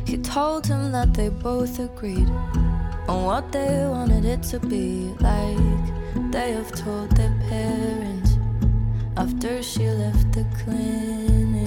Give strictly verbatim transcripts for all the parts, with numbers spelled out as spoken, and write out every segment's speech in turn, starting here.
He told him that they both agreed on what they wanted it to be, like they have told their parents after she left the clinic.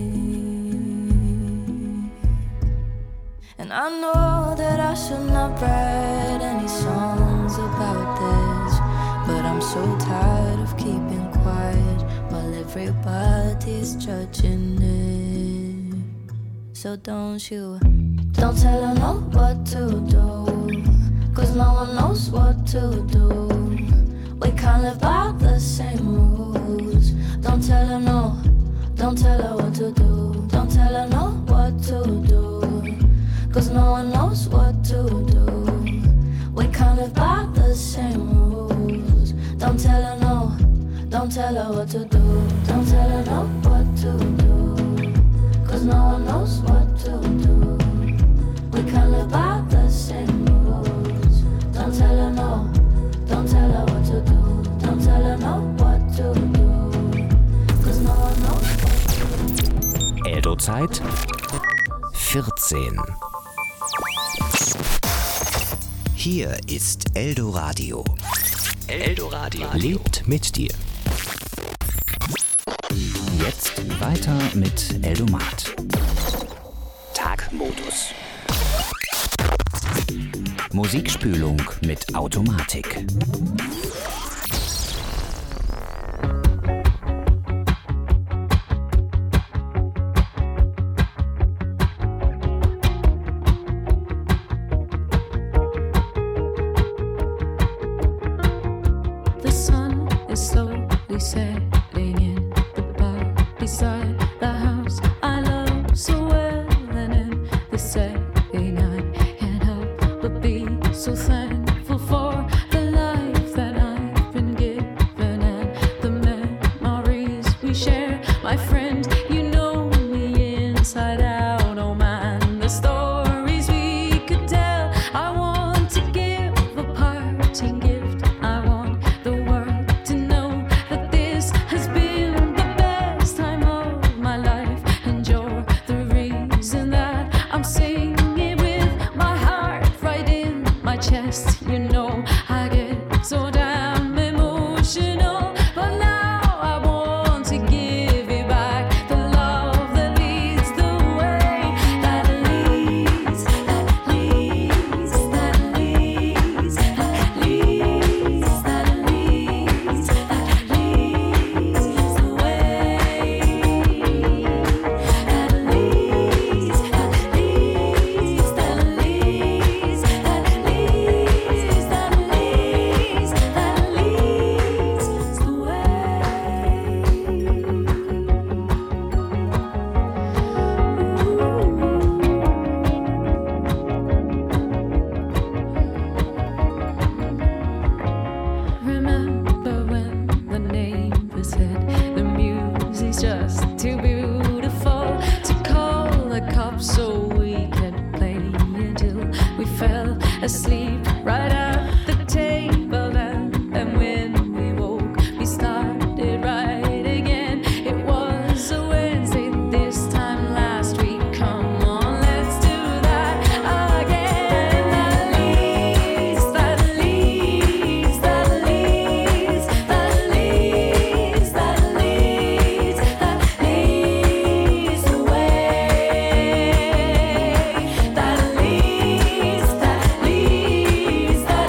And I know that I should not write any songs about this, but I'm so tired of keeping quiet while everybody's judging it. So don't you, don't tell her no what to do, cause no one knows what to do. We can't live by the same rules. Don't tell her no, don't tell her what to do. Don't tell her no what to do, cause no one knows what to do. We can't live by the same rules. Don't tell her no, don't tell her what to do. Don't tell her no what to do, cause no one knows what to do. We can't live by the same rules. Don't tell her no, don't tell her what to do. Don't tell her no what to do, cause no one knows what to do. Eldo-Zeit vierzehn. Hier ist Eldoradio. Eldoradio lebt mit dir. Jetzt weiter mit Eldomat. Tagmodus. Musikspülung mit Automatik. That leads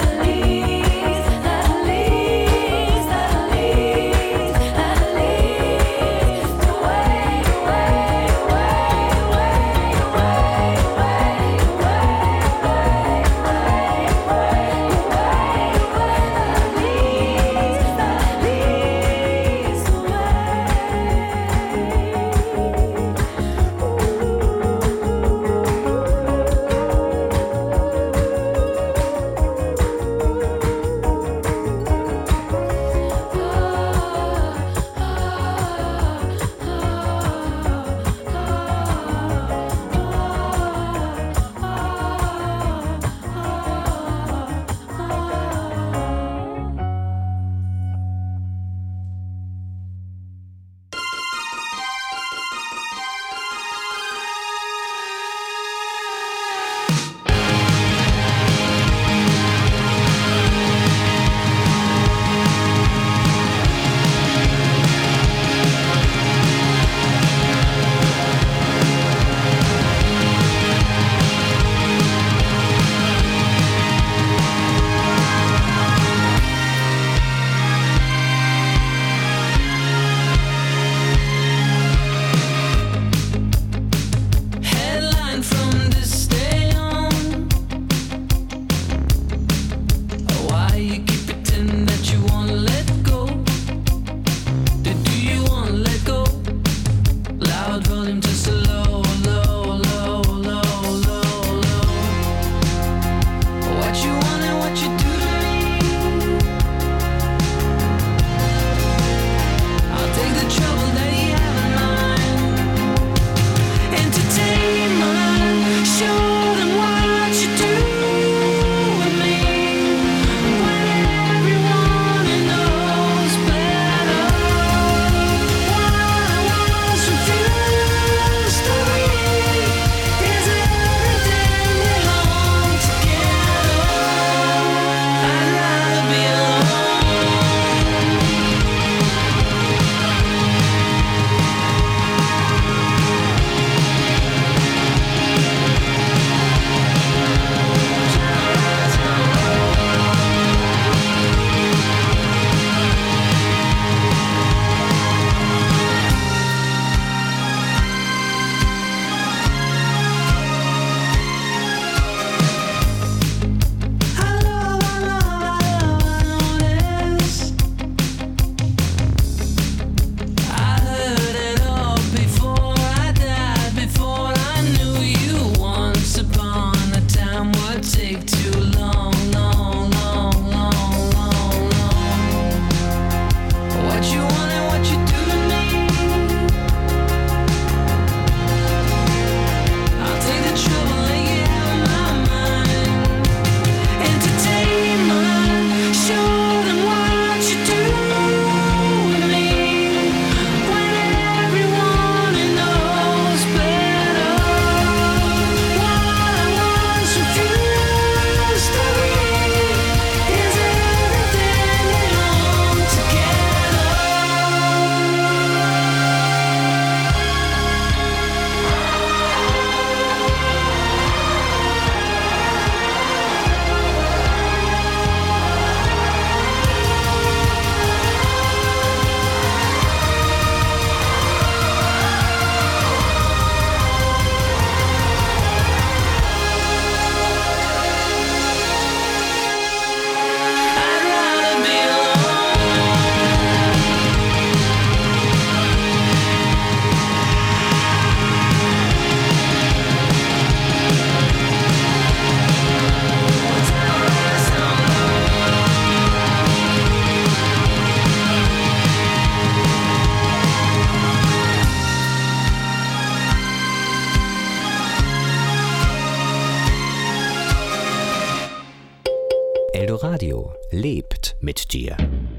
Eldoradio lebt mit dir.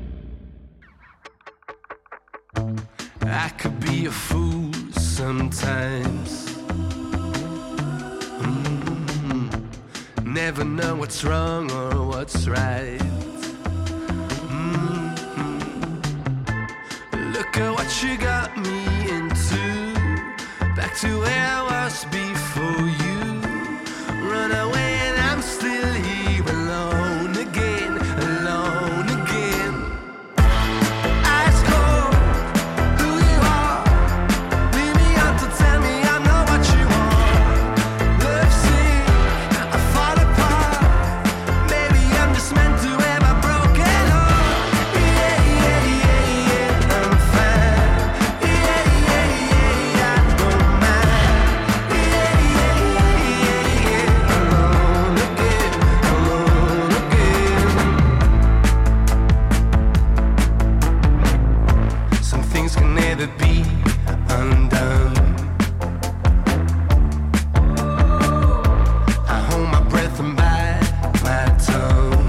I could be a fool sometimes. Mm-hmm. Never know what's wrong or what's right. Mm-hmm. Look at what you got me into. Back to where I was before you. Run away and I'm still here alone again, alone again. Ice cold, who you are. Leave me out to tell me I'm not what you want. Love sick, I fall apart. Maybe I'm just meant to have a broken heart. Yeah, yeah, yeah, yeah, I'm fine. Yeah, yeah, yeah, I don't mind. Yeah, yeah, yeah, yeah, alone again, alone again. Some things can never be undone. I hold my breath and bite my tongue.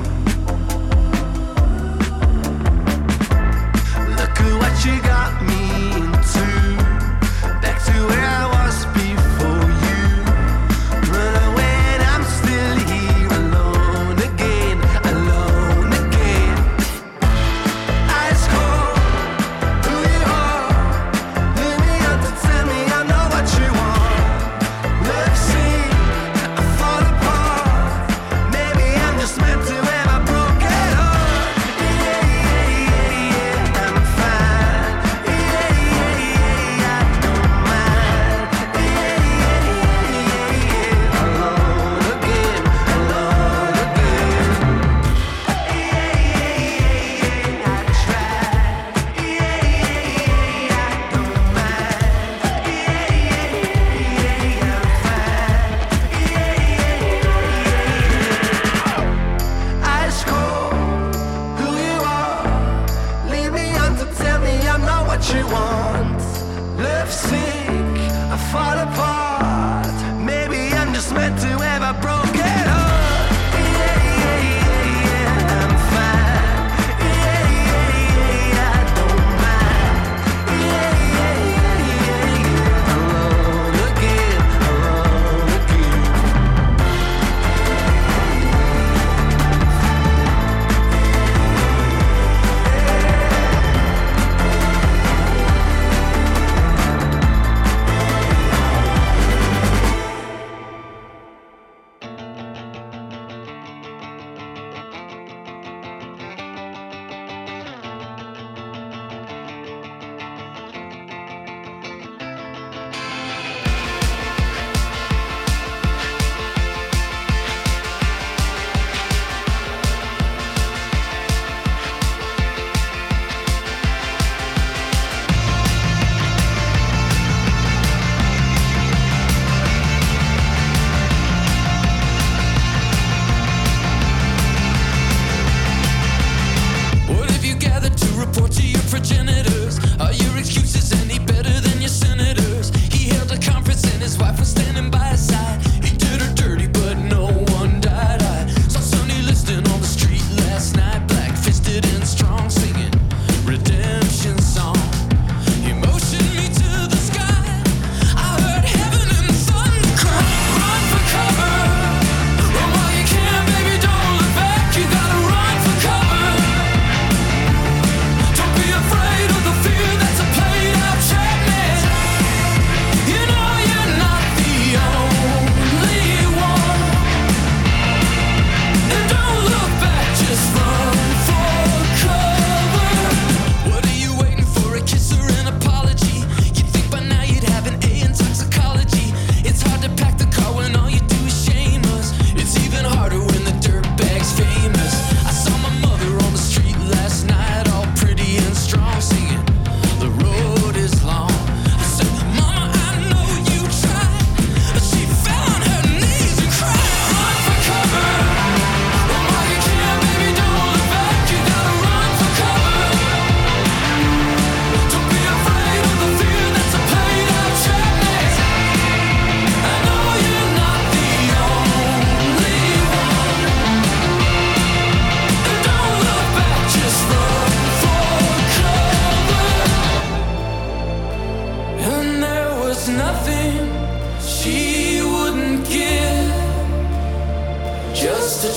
Look at what you got me into. Back to where I was before you. Run away and I'm still here alone again, alone again. Ice cold, who you are. Leave me out to tell me I know what you want. Love sick, I fall apart. Maybe I'm just meant to have a broken heart. Yeah, yeah, yeah, yeah, I'm fine. Yeah, yeah, yeah, I don't mind. Yeah, yeah, yeah, yeah, alone again, alone again. Yeah, yeah, yeah, I tried. Yeah, yeah, yeah, I don't mind. Yeah, yeah, yeah, I'm fine. Yeah, yeah, yeah. Ice cold, who you are. Leave me out to tell me I'm not what you want. Love sick, I fall apart. Maybe I'm just meant to have a broken heart. Yeah, yeah, yeah, yeah, I'm fine. Yeah, yeah, yeah, I don't mind. Yeah, yeah, yeah, yeah, alone again, alone again.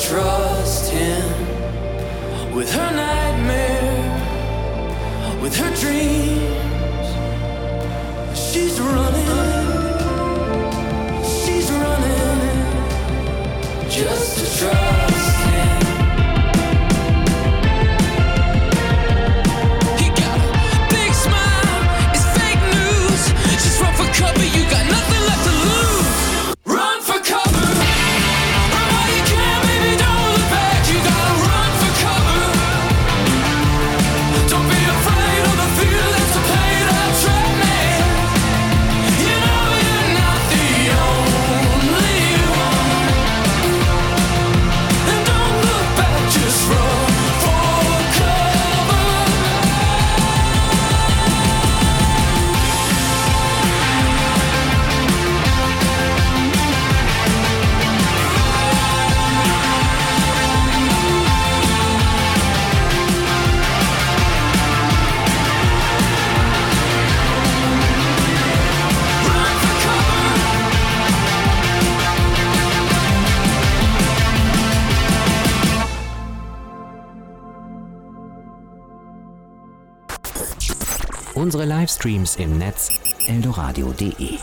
trust him with her nightmare, with her dreams. She's running, she's running just to trust him. He got a big smile, it's fake news. Just run for cover, you got nothing left to lose. Run for cover. Unsere Livestreams im Netz eldoradio punkt de.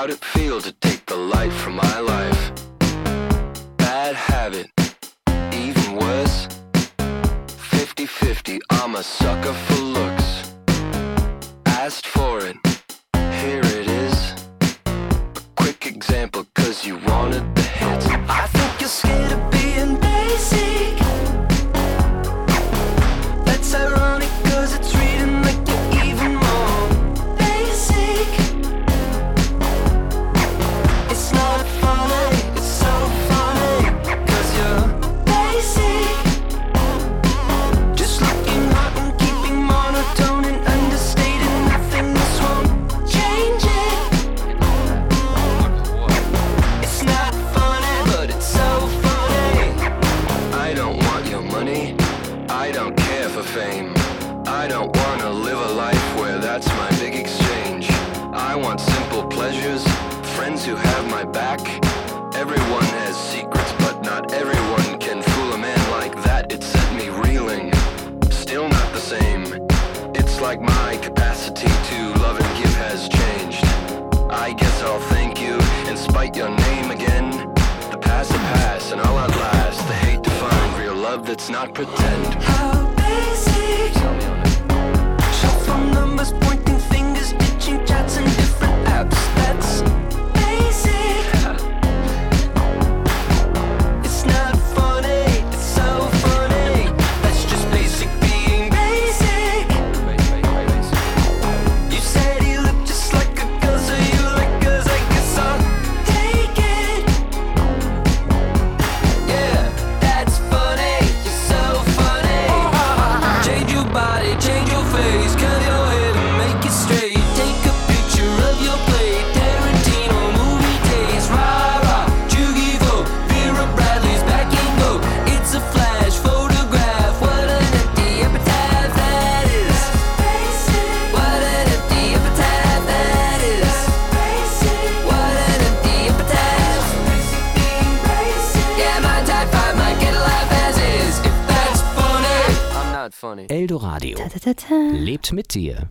How'd it feel to take the light from my life? Bad habit, even worse. Fifty-fifty, I'm a sucker for looks. Asked for it, here it is. A quick example, cause you wanted the hits. I think you're scared of being basic. That's ironic, cause it's reading like you're even more basic. It's not funny, it's so funny, cause you're basic. Just looking hot and keeping monotone and understated. Nothing, this won't change it. It's not funny, but it's so funny. I don't want your money, I don't care for fame. I don't wanna live a life where that's my big exchange. I want simple pleasures, friends who have my back. Everyone has secrets, but not everyone can fool a man like that. It set me reeling, still not the same. It's like my capacity to love and give has changed. I guess I'll thank you and spite your name again. The past will pass and I'll outlast the hate to find real love that's not pretend. How basic. Tell me on it. Short phone numbers, pointing fingers, ditching chats and different apps. That's basic. It's not funny, it's so funny. That's just basic being basic. You said he looked just like a girl, so you like girls, I guess I'll take it. Yeah, that's funny, you're so funny. Change your body, change your face, curl your hair and make it straight. Take a picture of your plate, Tarantino movie days. Rah rah, Jugivo, Vera Bradley's back in go. It's a flash photograph, what an empty epitaph that is. What an empty epitaph that is. What an empty epitaph. Yeah, my type five might get a laugh as is. If that's funny, I'm not funny. Eldoradio. Ta-ta-ta-ta. Lebt mit dir.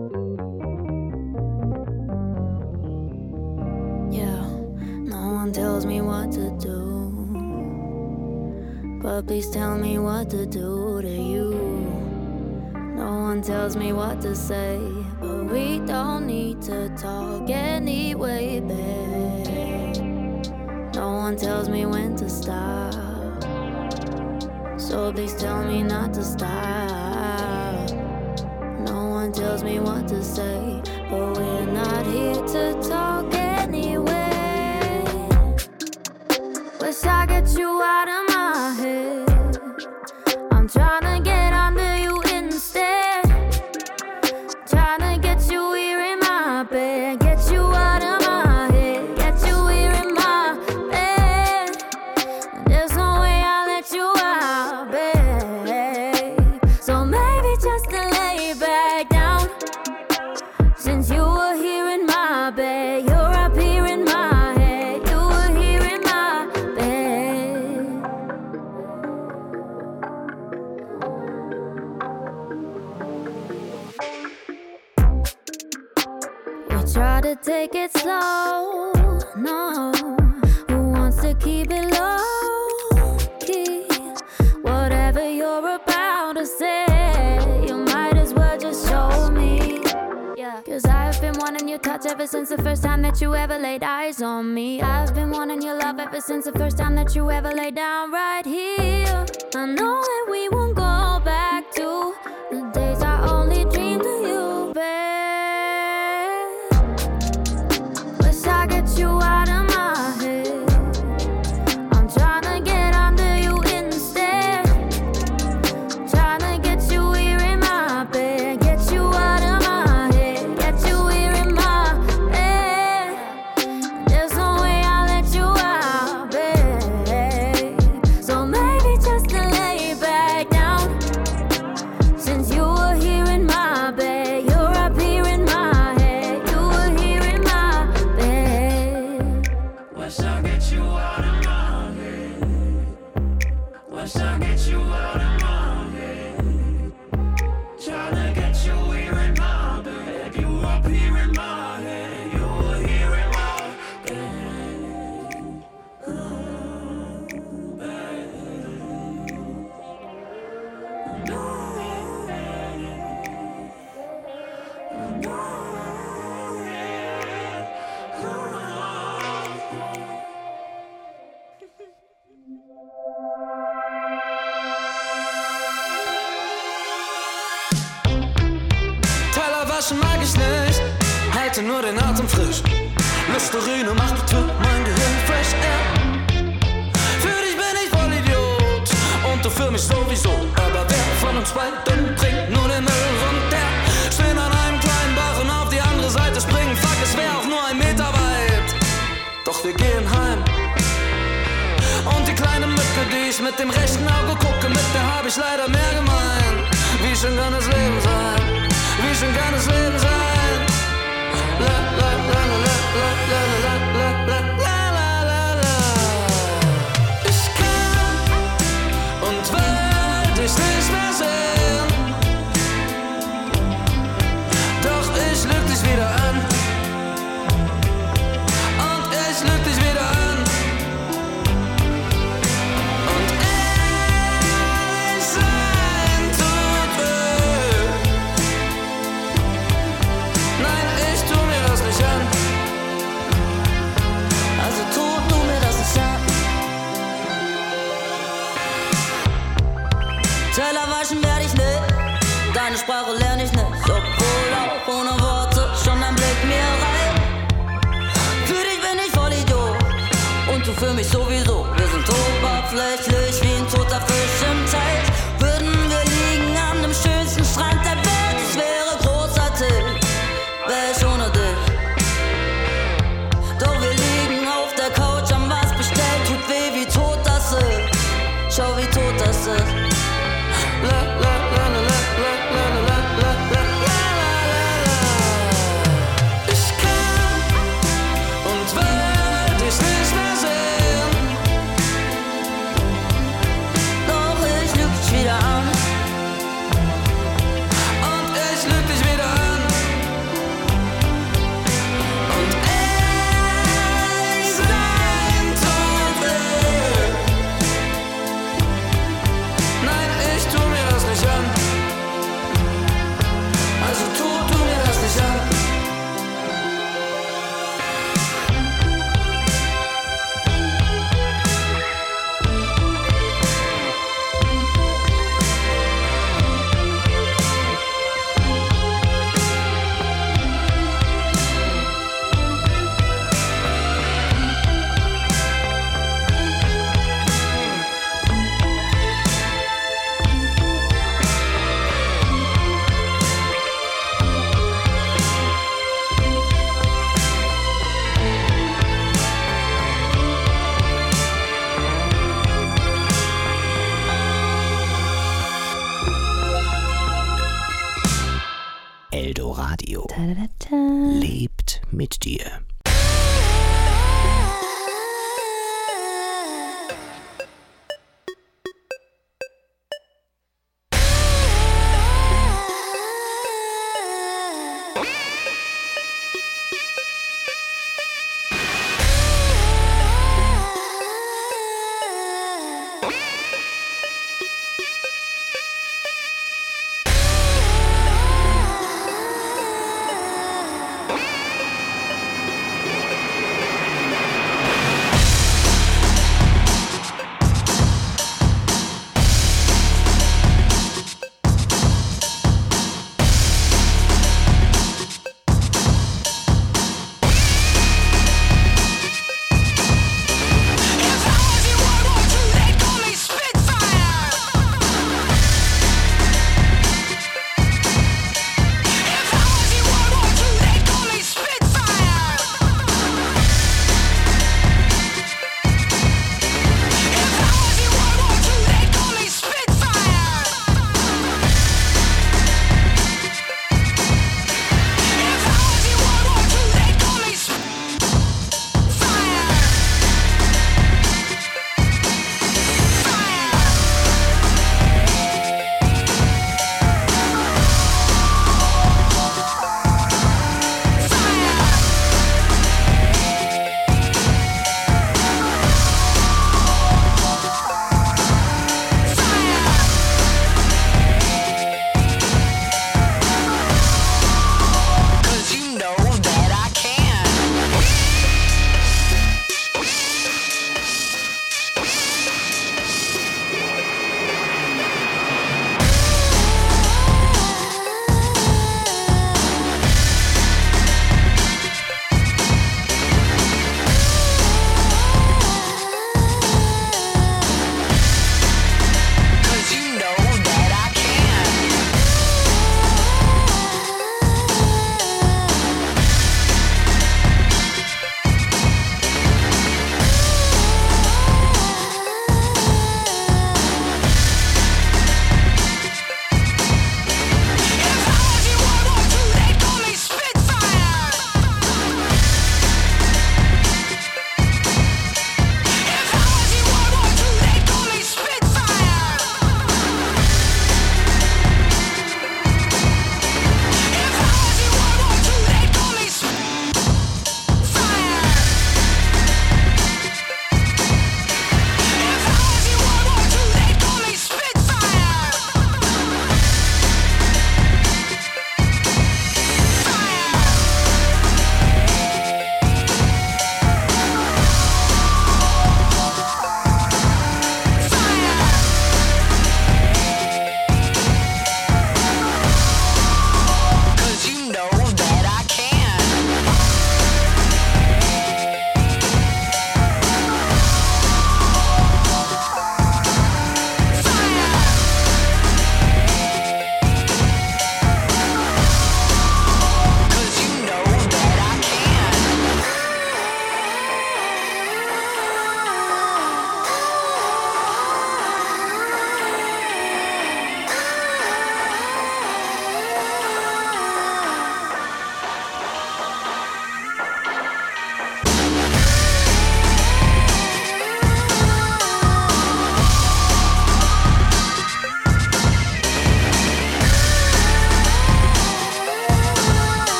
Yeah, no one tells me what to do, but please tell me what to do to you. No one tells me what to say, but we don't need to talk anyway, babe. No one tells me when to stop, so please tell me not to stop. No one tells me what to say, but we're not here to talk anyway. Wish I get you out of my head. I'm trying to get under you instead. Trying to get you here in my bed. Get you out of my head. Get you here in my bed. There's no way I'll let you out, babe. So maybe just to lay back down. Since you were here in my bed, you're up here in my head. You were here in my bed. We try to take it slow, no. Who wants to keep it low key? Whatever you're about to say, you might as well just show me. Yeah, cause I've been wanting your touch ever since the first time that you ever laid eyes on me. I've been wanting your love ever since the first time that you ever laid down right here. I know that we won't go back to the days I only dreamed of you, babe. Wish I get you out of my head. I'm trying to get under you instead. Trying to get you here in my bed. Get you out of my head. Get you here in my bed. There's no way I'll let you out, babe. So maybe just to lay back down. Waschen mag ich nicht, halte nur den Atem frisch. Listerine macht für mein Gehirn fresh air. Für dich bin ich voll Idiot und du für mich sowieso. Aber wer von uns beiden trinkt nur den Müll runter? Stehen an einem kleinen Bach und auf die andere Seite springen. Fuck, es wär auch nur ein Meter weit. Doch wir gehen heim. Und die kleine Mücke, die ich mit dem rechten Auge gucke, mit der hab ich leider mehr gemein. Wie schön kann das Leben sein? Wie schön kann das Leben sein? La la la la la la la la la la la la. Ich kann und will dich nicht mehr sehen. Doch ich lüg dich wieder an. Und ich lüg dich wieder an. Und ehrlich sein tut weh. Nein, ich tu mir das nicht an. Also tu du mir das nicht an. Teller waschen werd ich nicht, deine Sprache lerne ich nicht. Obwohl auch ohne Worte schon ein Blick mir reicht. Für dich bin ich voll Idiot und du für mich sowieso. Wir sind oberflächlich wie ein toter Fisch im Teich. Würden wir liegen an dem schönsten Strand der Welt, es wäre großartig. Wär ich ohne dich. Doch wir liegen auf der Couch, haben was bestellt. Tut weh, wie tot das ist. Schau, wie tot das ist. La la la la la la la la la la la la. Ich kann und will dich nicht mehr sehen. Doch ich lüg dich wieder an. Und ich lüg dich wieder an. Und ehrlich sein tut weh. Nein, ich tu mir das nicht an. Also tu du mir das nicht an. Eldoradio lebt mit dir.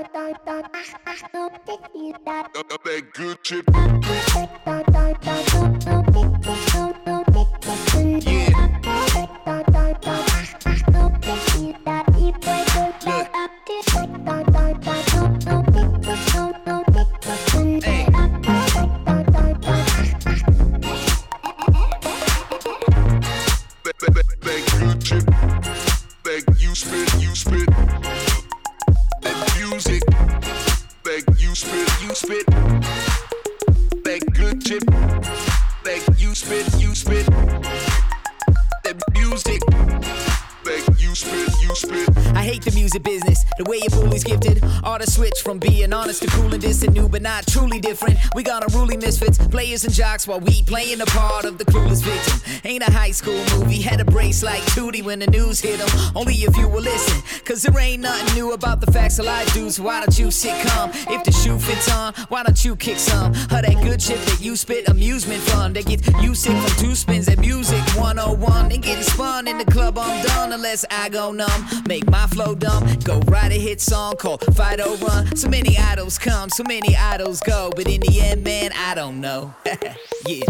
That good chip. From being honest to cool and distant, new but not truly different. We got unruly misfits, players and jocks while we playing the part of the clueless victim. Ain't a high school movie, had a brace like Tootie when the news hit them. Only if you will listen, cause there ain't nothing new about the facts of life, dudes. So why don't you sit calm? If the shoe fits on, why don't you kick some of that good shit that you spit? Amusement fun, they get you sick from two spins at music one oh one. They getting spun in the club, I'm done unless I go numb. Make my flow dumb, go write a hit song called Fight or Run. So many idols come, so many idols go, but in the end, man, I don't know. Yeah.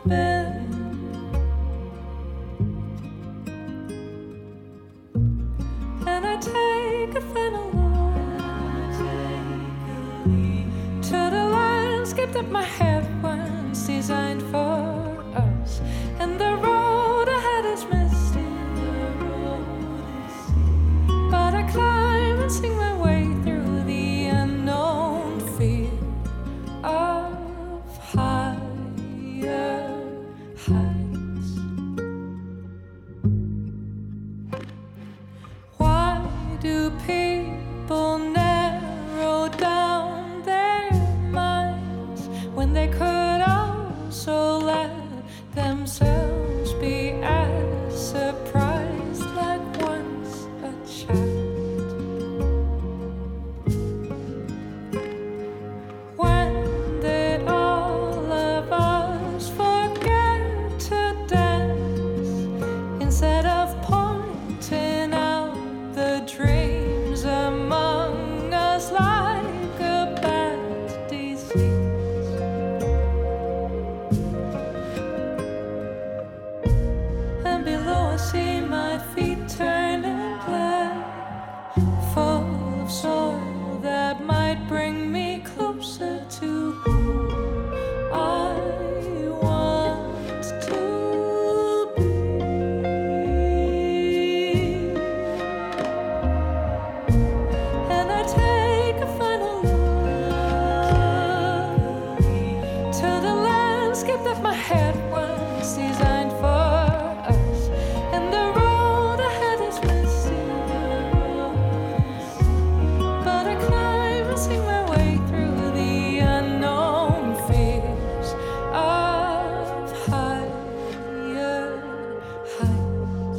been. And I take a final look to the landscape that my head once designed for us. And the road ahead is misty, but I climb and sing my way through the unknown fear of higher heights. Why do people narrow down their minds when they could also let themselves be as surprised like once a child? When did all of us forget to dance instead of pointing out the dreams among us like a bad disease? And below I see my feet turning black, full of soil that might bring me closer to who I want to be. And I take a final look to the landscape that my head once designed for us. And the road ahead is misty, but I climb and sing my way through the unknown fears of higher heights.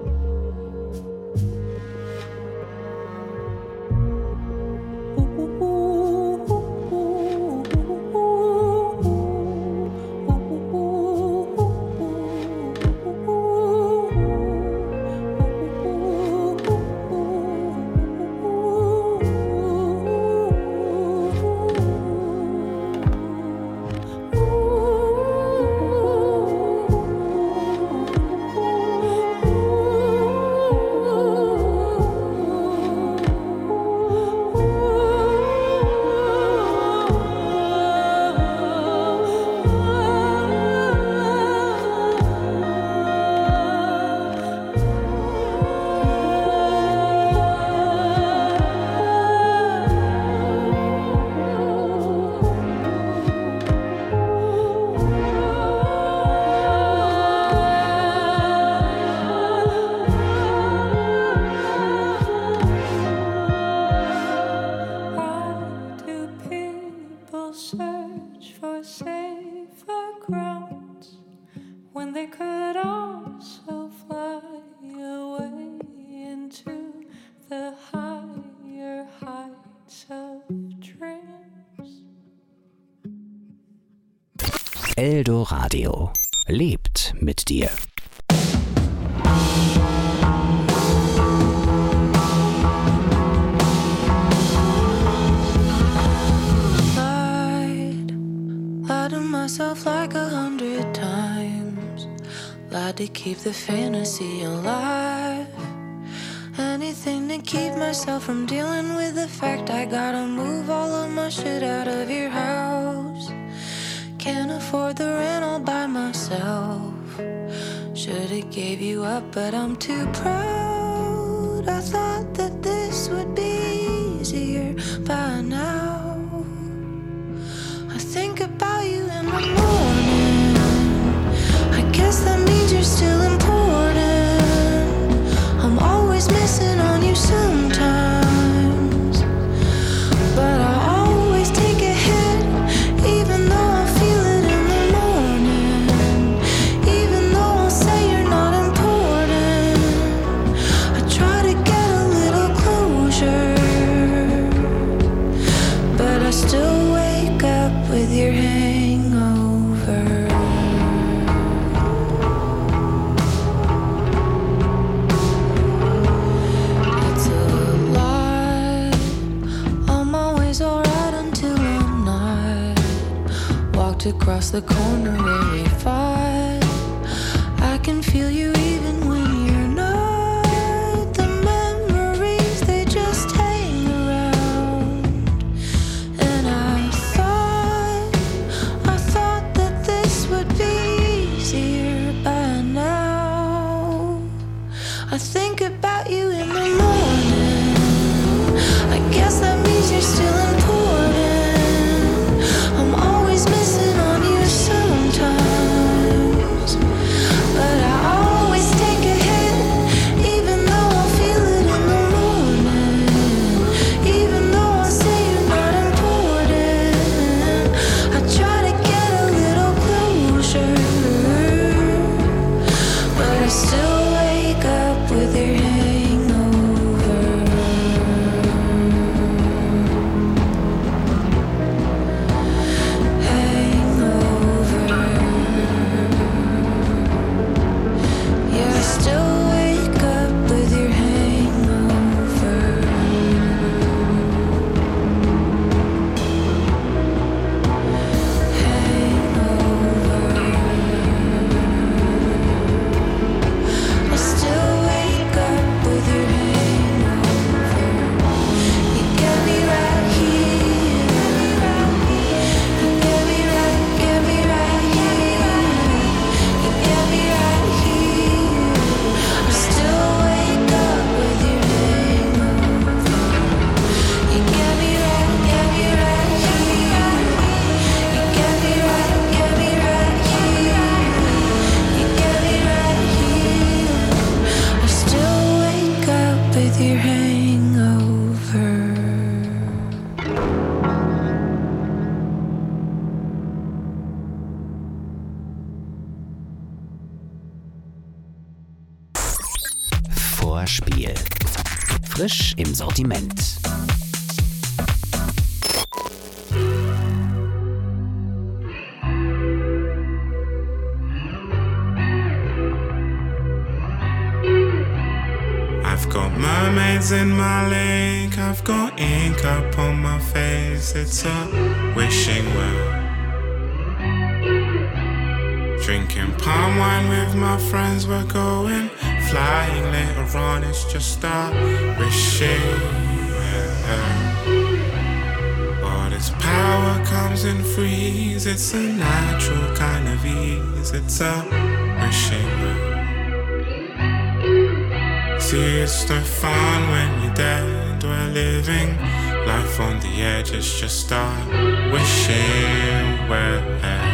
Why do people search for safer grounds when they could also fly away into the higher heights of dreams? Eldo Radio lebt mit dir. Lied, lied to myself like a hundred times. Lied to keep the fantasy alive. Anything to keep myself from dealing with the fact I gotta move all of my shit out of your house. Can't afford the rent all by myself. Should've gave you up, but I'm too proud. I thought that this would be easier by now. I think about you in the morning. I guess that means you're still important. I'm always missing on you sometimes, but I always take a hit, even though I feel it in the morning. Even though I'll say you're not important, I try to get a little closure, but I still wake up with your hangover. It's a lie. I'm always alright until I'm not. Walked across the corner very far. can feel you even when you're not. The memories, they just hang around. And I thought, I thought that this would be easier by now. I think about you in the morning. I guess that means you're still important. I'm always missing on you sometimes, but I always take a hit, even though I feel it in the morning. Even though I say you're not important, I try to get a little closure, but I still wake up with your hangover. Hangover. Yeah, I still wake up with your hangover. I still wake up with your hangover. You get me right here. You get me right, get me right here. You get me right here. I still wake up with your hangover. You get me right, get me right here. You get me right, get me right here. You get me right here. I still wake up with your hangover. Vorspiel. Frisch im Sortiment. I've got mermaids in my lake, I've got ink up on my face, it's a wishing well. Drinking palm wine with my friends, we're going flying later on, it's just a wishing well. All this power comes in freeze, it's a natural kind of ease, it's a wishing well. See, it's no fun when you're dead, we're living life on the edge, it's just a wishing well.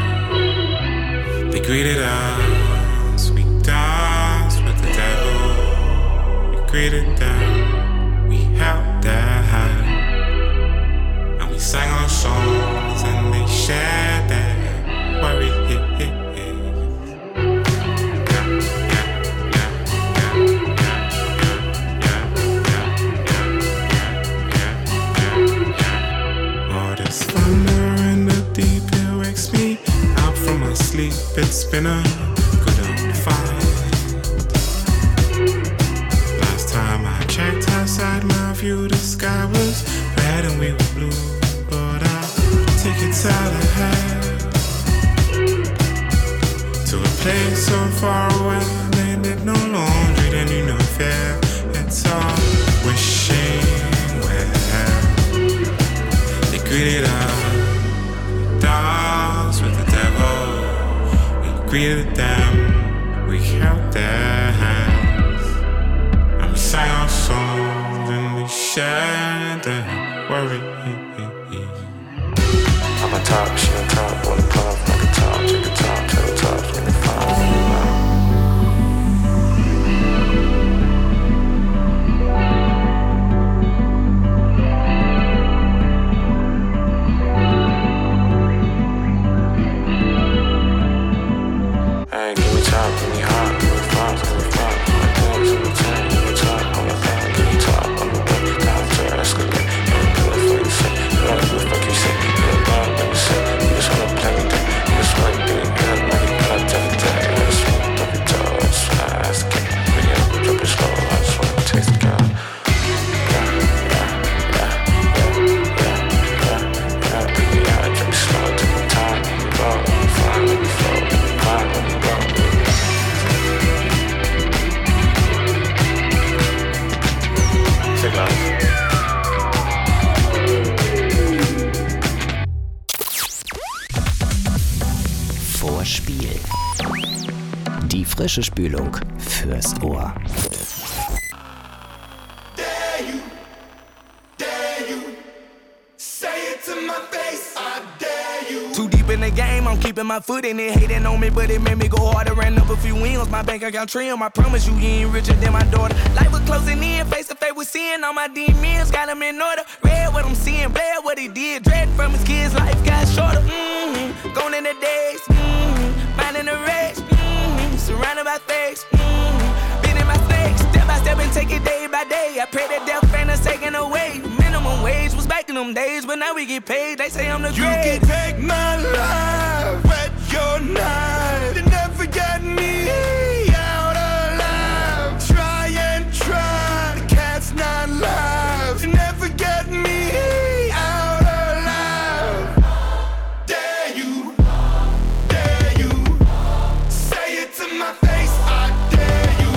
They greeted us, we danced with the devil. We greeted them, we held their hand, and we sang our songs and they shared their worry. All this thunder in the deep, it wakes me out from my sleep. It's been a good old fight. Last time I checked outside my view, the sky was red and we were blue. But I'll take it out ahead to a place so far away. They did no laundry, they knew no fear. It's all wishing well. They greeted us, danced with the devil. We greeted them, we held their hands, and we sang our songs and we shared their worry. I'm a top, she on top, wanna puff like a top, check a top, tell the top, when they find me now. Hey, give me top, give me hot, give me props, give me props. My thumbs in the tank, give me top, on the back, give me top, on the back, down to the escalate. Yeah, do it for you say, you know what the fuck you say, you know what you say, you just wanna play me Hörspiel. Die frische Spülung fürs Ohr. Dare you, dare you, say it to my face, I dare you. Too deep in the game, I'm keeping my foot in it. Hating on me, but it made me go harder. Ran up a few wins, my bank account trim. I promise you, you ain't richer than my daughter. Life was closing in, face to face with sin. All my demons got them in order. Read what I'm seeing, bled what he did. Dread from his kids, life got shorter. Mm-hmm. Gone in the days, mm-hmm. Minding the race, mm-hmm. Surrounded by fakes, mm-hmm. Been in my snakes, step by step and take it day by day. I pray that death ain't us taken away. Minimum wage was back in them days, but now we get paid. They say I'm the You great. can take my life, wet your knife, and never get me out alive. Try and try, the cat's not live. You never get me out alive. Dare you, dare you, say it to my face, I dare you.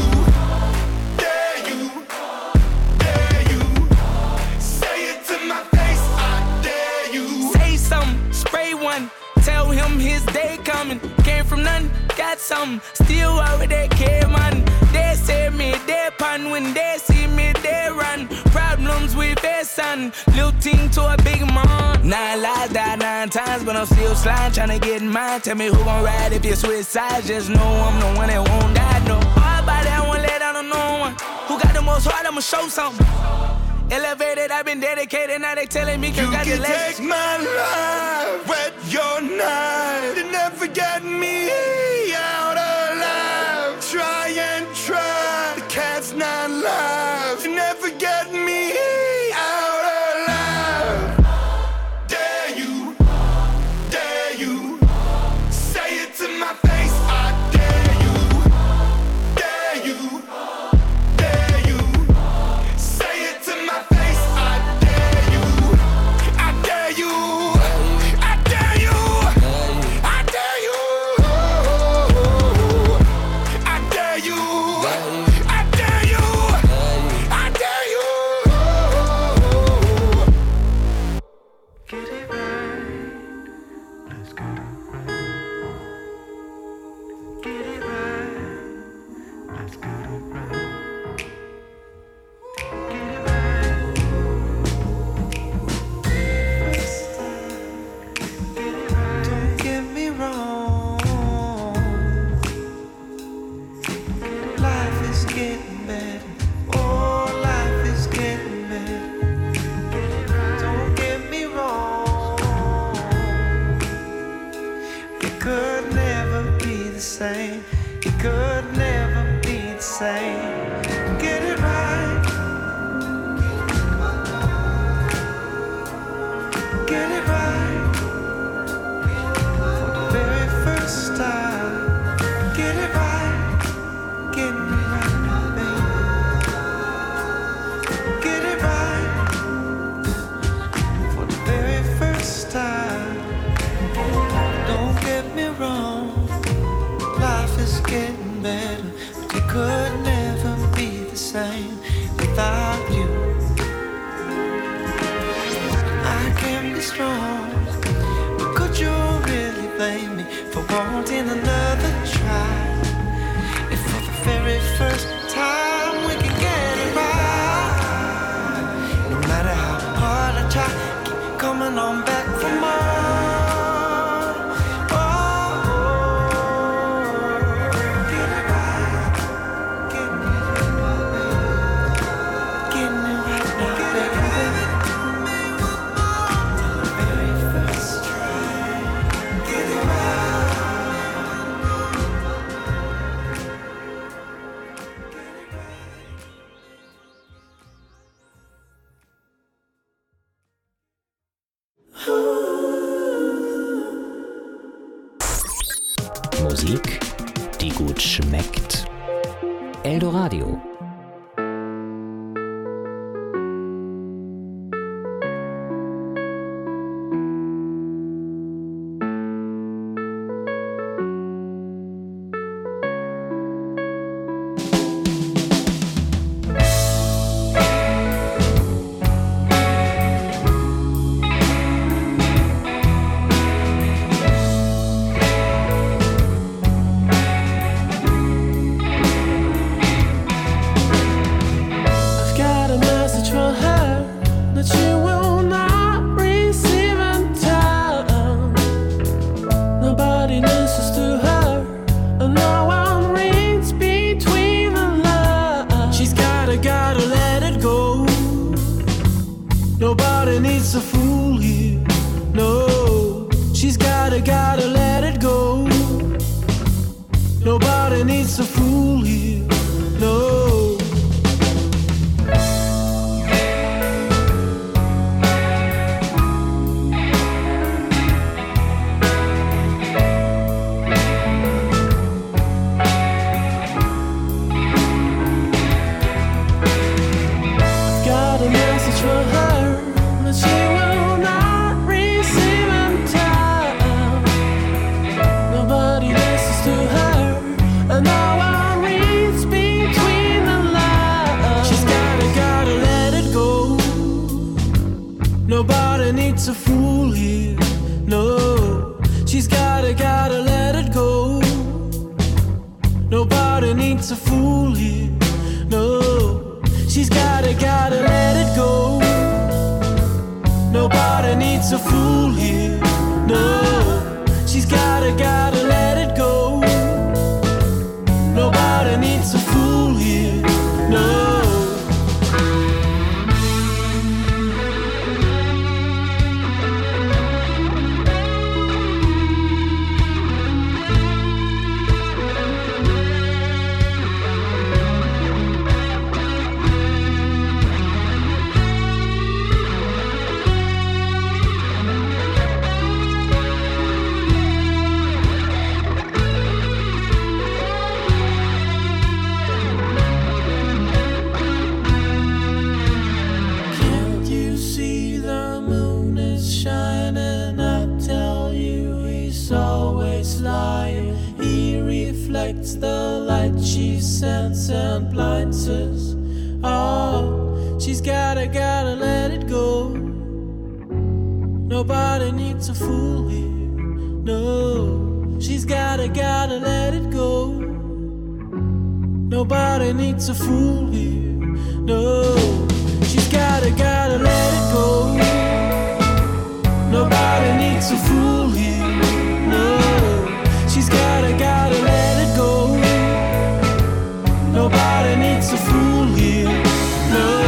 Dare you, dare you, say it to my face, I dare you. Say something, spray one. Tell him his day coming. Came from nothing, got something. Still over there, care man. They say me, they pun. When they see me, they run. Problems with their son. Little team to a big man. Nine lives, died nine times, but I'm still sliding, trying to get in mine. Tell me who gon' ride if you switch sides. Just know I'm the one that won't die. No hard body, I won't let down on no one. Who got the most heart, I'ma show something. Elevated, I've been dedicated, now they telling me You can congratulations. take my life, wet your knife, you never get me out alive. Try and try, the cat's not live. You never get me out alive. Dare you, dare you, say it to my face, I dare you. Dare you, dare you, say it to my face, I dare you. I dare you, I dare you, I dare you, I dare you, I dare you, I dare you. Get it right, let's get it right. Get it right, let's get it right. Get it right. First time, get it right. Don't get me wrong. Life is getting better. Oh, life is getting better. Get it right. Don't get me wrong. It could never be the same. It could never be the same. Get it right. Get it right. For the very first time. Get it right. Get me right, baby. Get it right. For the very first time. Don't get me wrong. Life is getting better, but it could never be the same without you. I can be strong, but could you really blame me for wanting another try? If for the very first time we can get it right, no matter how hard I try, keep coming on back for more. Musik, die gut schmeckt. Eldoradio. Nobody needs a fool here, no. Nobody needs a fool here, no. She's gotta, gotta let it go. Nobody needs a fool here, no. She's gotta, gotta let it go. Nobody needs a fool here, no. She's gotta, gotta let it go. Nobody needs a fool here, no. The light she sends and blinds us. Oh, she's gotta, gotta let it go. Nobody needs a fool here, no. She's gotta, gotta let it go. Nobody needs a fool here, no. She's gotta, gotta let it go. Nobody needs a fool here, no. She's gotta, gotta let it go. Nobody needs a fool here, no.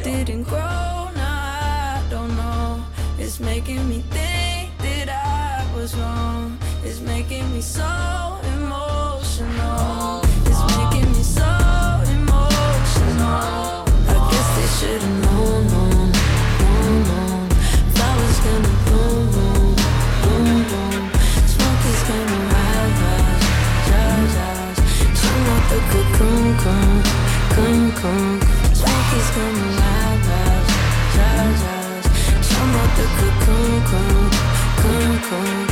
Making me think that I was wrong. It's making me so emotional. It's making me so emotional. I guess they should've known, known, known, known. Flowers gonna bloom, bloom, bloom, bloom. Smoke is gonna rise, rise, rise, rise. Turn out the cocoon, cocoon, cocoon, cocoon. Smoke is gonna rise, rise, rise, rise. Turn out the cocoon, cocoon, cocoon, cocoon.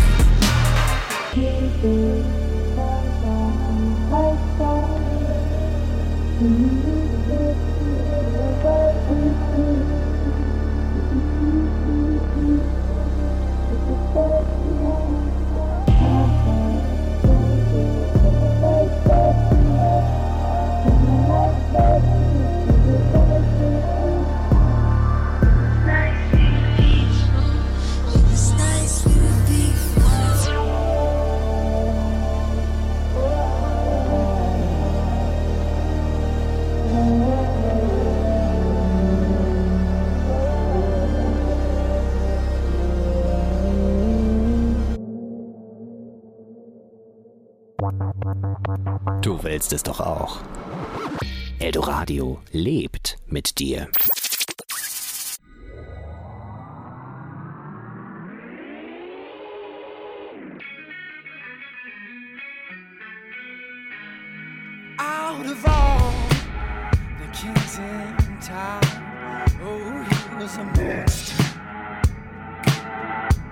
Du willst es doch auch. Eldoradio lebt mit dir. Out of all the kings in town, oh, he was a monster.